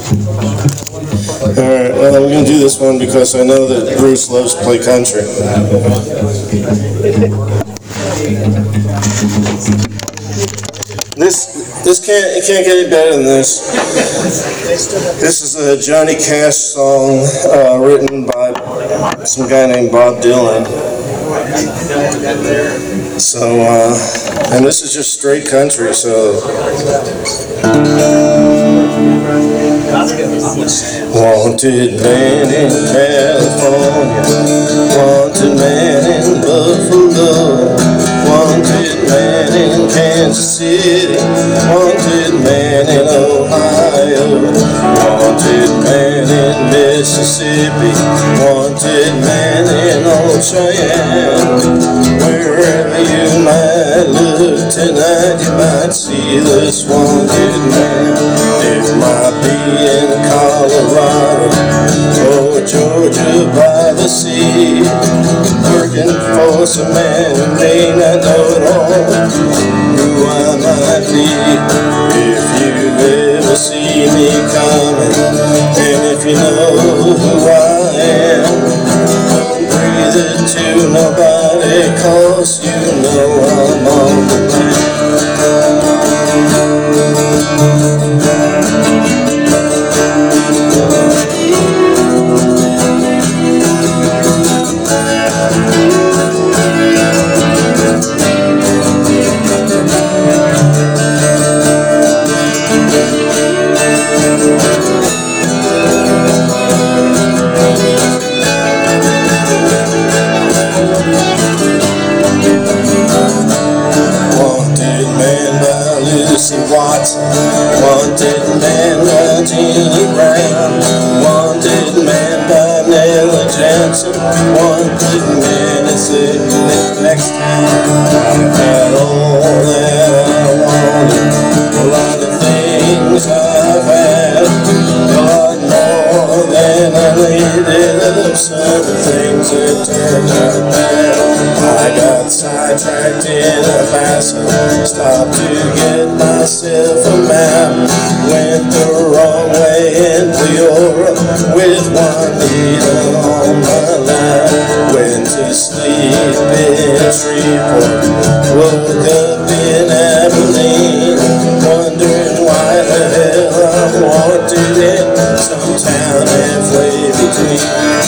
Alright, well, I'm going to do this one because I know that Bruce loves to play country. This can't get any better than this. This is a Johnny Cash song written by some guy named Bob Dylan. So, and this is just straight country, so. Wanted man in California, wanted man in Buffalo, wanted man in Kansas City, wanted man in Ohio, wanted man in Mississippi, wanted man in Old Cheyenne. Wherever you might look tonight, you might see this wanted man. It might be in Colorado or Georgia by the sea, working for some man who may not know at all who I might be. If you ever see me coming, and if you know who I am, don't breathe it to nobody, 'cause you know I'm on the plan. Wanted man by Jeannie Brown, wanted man by Nellie Jackson, wanted man is in the next town. I've had all that I wanted, a lot of things I've had, a lot more than I needed, some things that turned out bad. I got sidetracked in a passing, stopped to get myself a map, went the wrong way in Peoria with one needle on my lap, went to sleep in Shreveport, woke up in Abilene, wondering why the hell I'm wanted in some town halfway between.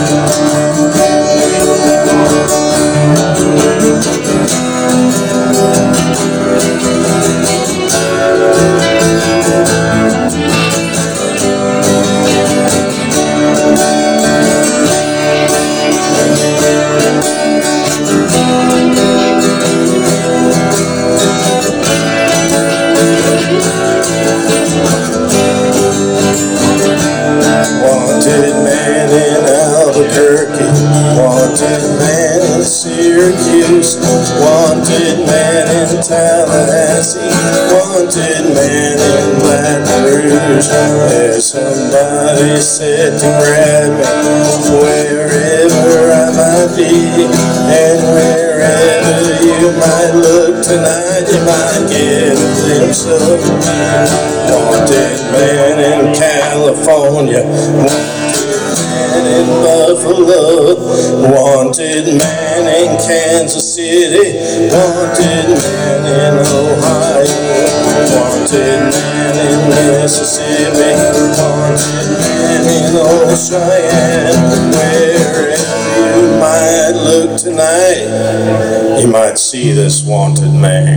Wanted man in Albuquerque, wanted man in Syracuse, wanted man in Tallahassee, wanted man in Baton Rouge. There's somebody said to grab me wherever I might be, and wherever you might look tonight, you might get a glimpse of me. Wanted man in California, wanted man in Buffalo, wanted man in Kansas City, wanted man in Ohio, wanted man in Mississippi, wanted man in Old Cheyenne. Wherever you might look tonight, you might see this wanted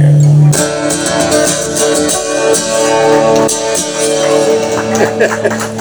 man.